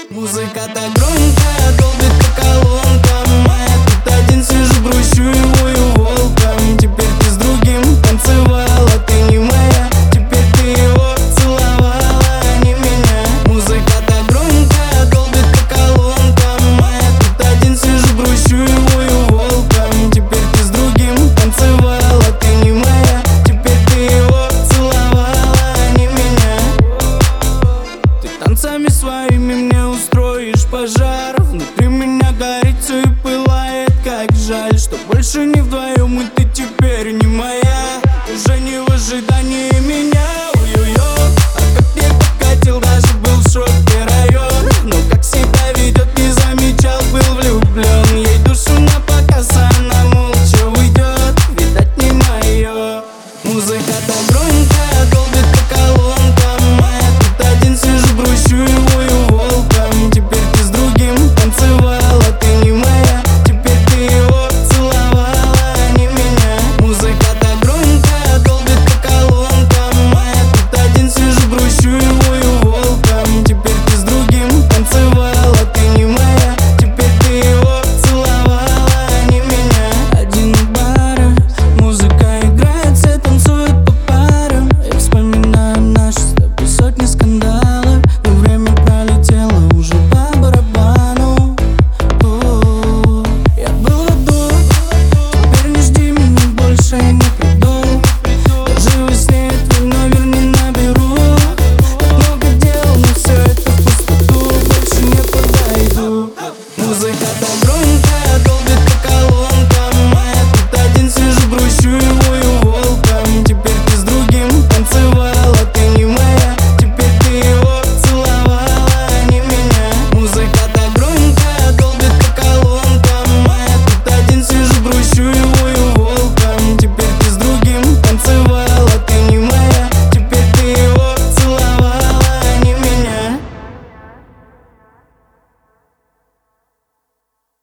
Музыка-то громкая, долбит по колонкам, а я тут один сижу, грущу и вою волком. Теперь ты с другим танцевала, ты не моя. Теперь ты его целовала, а не меня. Музыка-то громкая, долбит по колонкам, а я тут один сижу, грущу и вою волком. Теперь ты с другим танцевала, ты не моя. Теперь ты его целовала, а не меня. Ты танцами своими мне устроишь пожар. Внутри меня горит все и пылает, как жаль, что больше не вдвоем, и ты теперь не моя. Уже не в ожидании меня, ой-ой-ой. А как я подкатил, даже был в шоке район. Но как себя ведет, не замечал, был влюблен. Ей душу напоказ, а она молча уйдет, видать не мое. Музыка-то громкая,